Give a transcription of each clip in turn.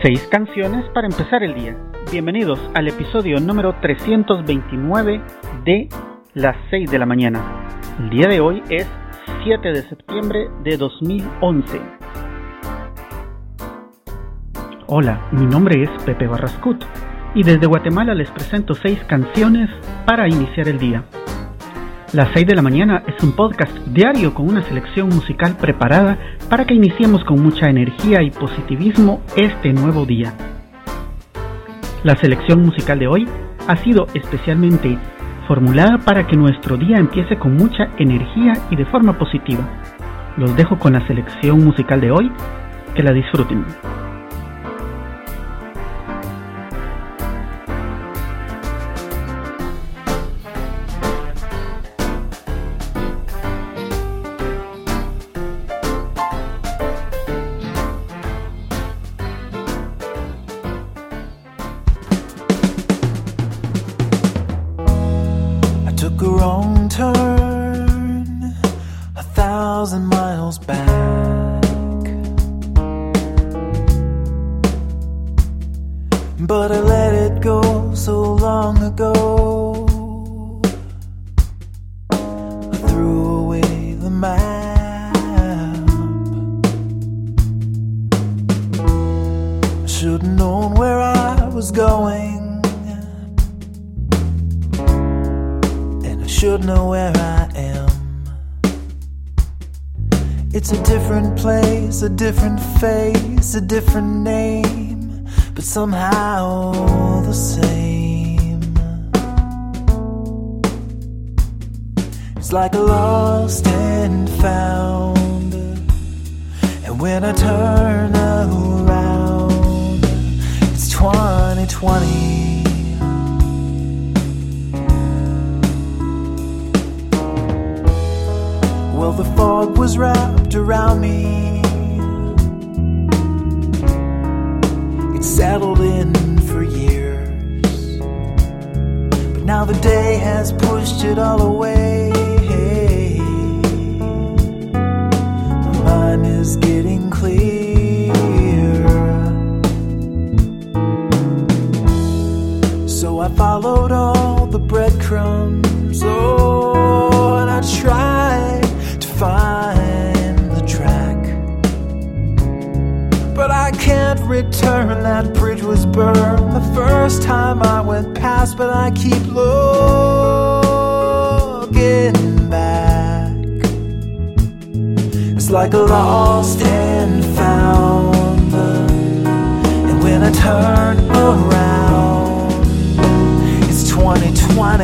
6 canciones para empezar el día. Bienvenidos al episodio número 329 de las 6 de la mañana. El día de hoy es 7 de septiembre de 2011. Hola, mi nombre es Pepe Barrascut y desde Guatemala les presento 6 canciones para iniciar el día. Las 6 de la mañana es un podcast diario con una selección musical preparada para que iniciemos con mucha energía y positivismo este nuevo día. La selección musical de hoy ha sido especialmente formulada para que nuestro día empiece con mucha energía y de forma positiva. Los dejo con la selección musical de hoy, que la disfruten. Took a wrong turn 1,000 miles back, but I let it go so long ago. I threw away the map. I should've known where I was going. Should know where I am. It's a different place, a different face, a different name, but somehow the same. It's like a lost and found, and when I turn around, it's 2020. Well, the fog was wrapped around me. It settled in for years, but now the day has pushed it all away. My mind is getting clear, so I followed all the breadcrumbs. Oh, and I tried to find the track, but I can't return. That bridge was burned the first time I went past, but I keep looking back. It's like a lost and found, and when I turn around, it's 2020.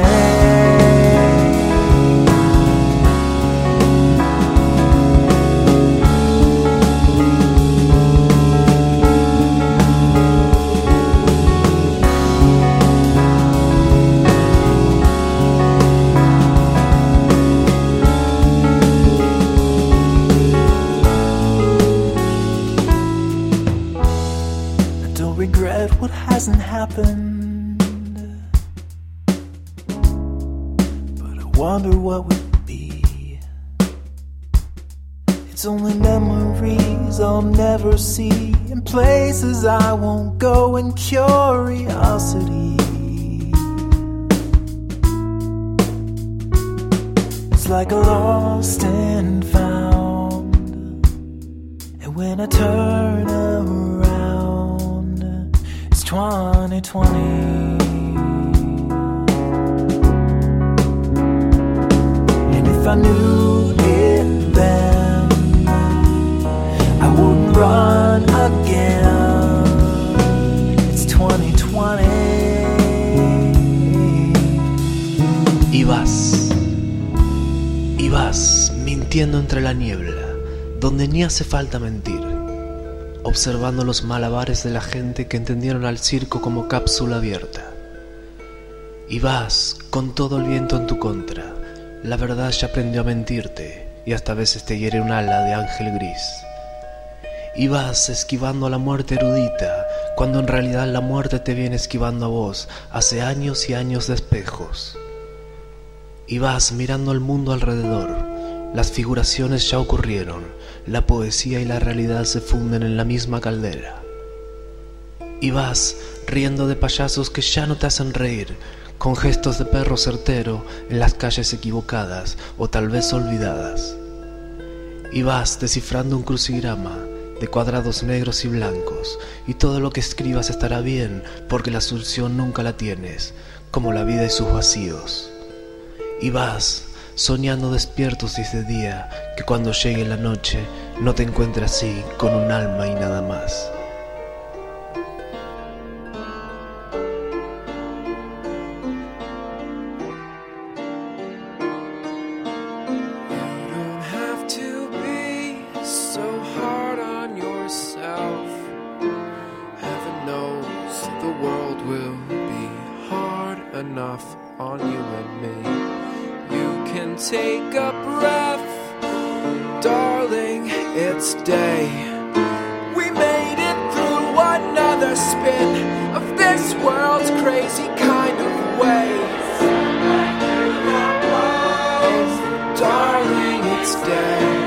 Regret what hasn't happened, but I wonder what would be. It's only memories I'll never see, and places I won't go, and curiosity. It's like a lost and found, and when I turn around, 2020. And if I knew it then, I wouldn't run again. It's 2020. Y vas mintiendo entre la niebla, donde ni hace falta mentir, observando los malabares de la gente que entendieron al circo como cápsula abierta. Y vas con todo el viento en tu contra. La verdad ya aprendió a mentirte, y hasta a veces te hiere un ala de ángel gris. Y vas esquivando a la muerte erudita, cuando en realidad la muerte te viene esquivando a vos hace años y años de espejos. Y vas mirando al mundo alrededor. Las figuraciones ya ocurrieron, la poesía y la realidad se funden en la misma caldera. Y vas riendo de payasos que ya no te hacen reír, con gestos de perro certero en las calles equivocadas o tal vez olvidadas. Y vas descifrando un crucigrama de cuadrados negros y blancos, y todo lo que escribas estará bien porque la solución nunca la tienes, como la vida y sus vacíos. Y vas soñando despiertos desde día, que cuando llegue la noche no te encuentres así con un alma y nada más. Enough on you and me. You can take a breath, darling, it's day. We made it through another spin of this world's crazy kind of ways. Oh, darling, it's day.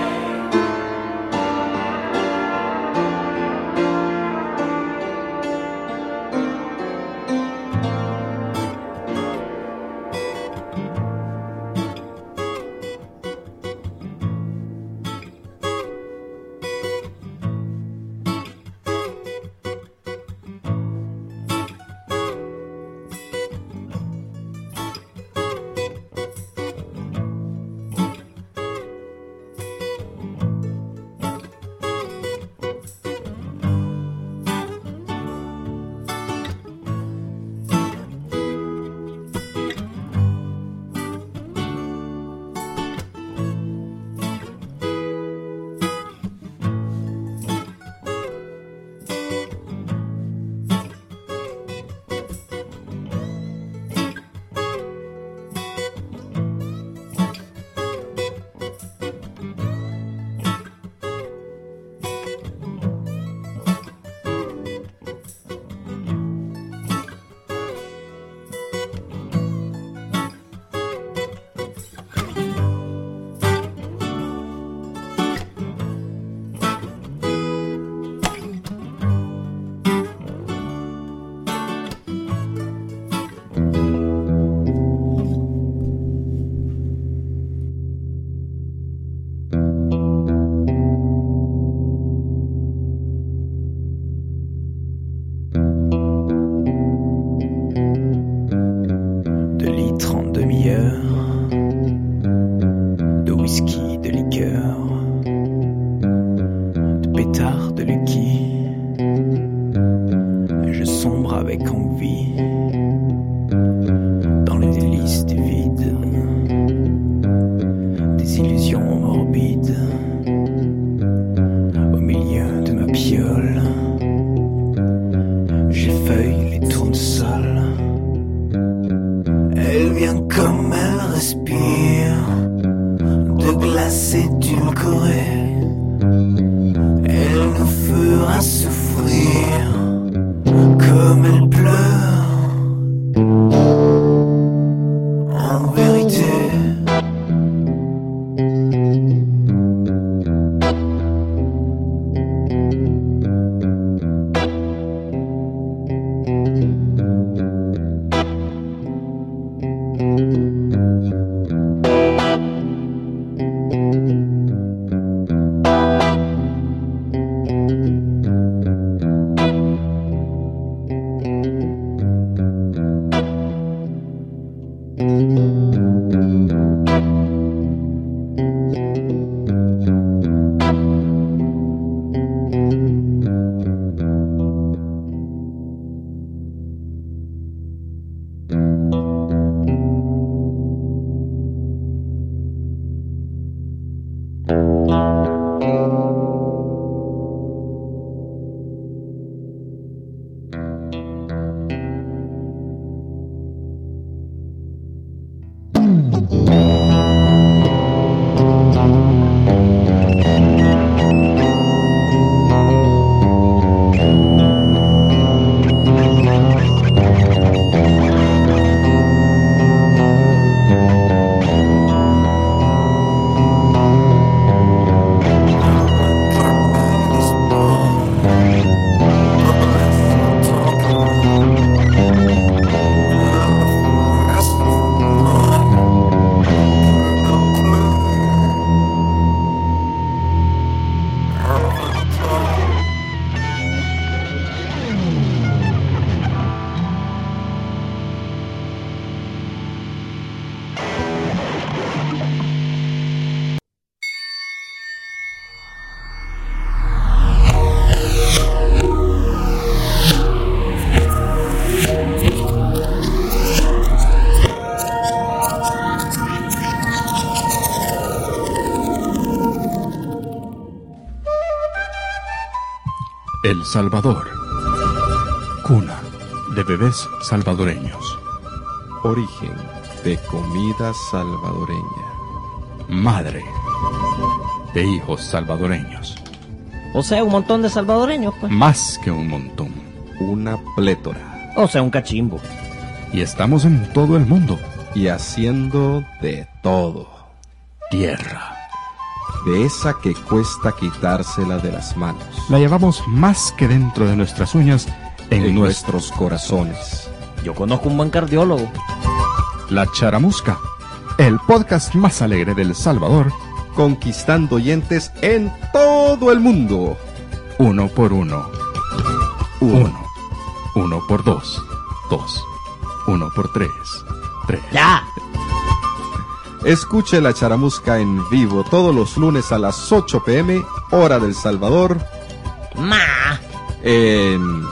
Salvador, cuna de bebés salvadoreños. Origen de comida salvadoreña. Madre de hijos salvadoreños. O sea, un montón de salvadoreños, pues. Más que un montón. Una plétora. O sea, un cachimbo. Y estamos en todo el mundo. Y haciendo de todo. Tierra. De esa que cuesta quitársela de las manos. La llevamos más que dentro de nuestras uñas en nuestros corazones. Yo conozco un buen cardiólogo. La Charamusca, el podcast más alegre del Salvador, conquistando oyentes en todo el mundo. Uno por uno. Uno. Uno por dos. Dos. Uno por tres. Tres. ¡Ya! Escuche La Charamusca en vivo todos los lunes a las 8 p.m. hora del Salvador. ¡Ma! En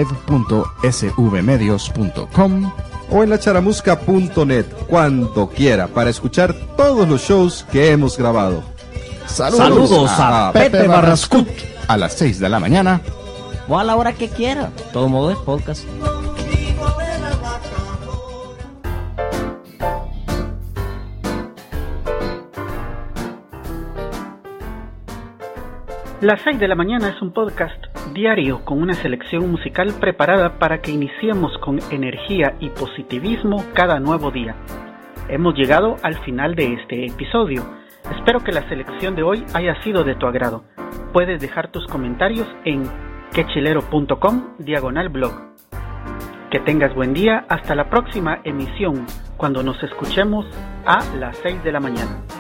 live.svmedios.com o en lacharamusca.net cuando quiera para escuchar todos los shows que hemos grabado. Saludos a Pepe Barrascut a las 6 de la mañana o a la hora que quiera. Todo modo es podcast. Las 6 de la mañana es un podcast diario con una selección musical preparada para que iniciemos con energía y positivismo cada nuevo día. Hemos llegado al final de este episodio. Espero que la selección de hoy haya sido de tu agrado. Puedes dejar tus comentarios en quechilero.com/blog. Que tengas buen día. Hasta la próxima emisión, cuando nos escuchemos a las 6 de la mañana.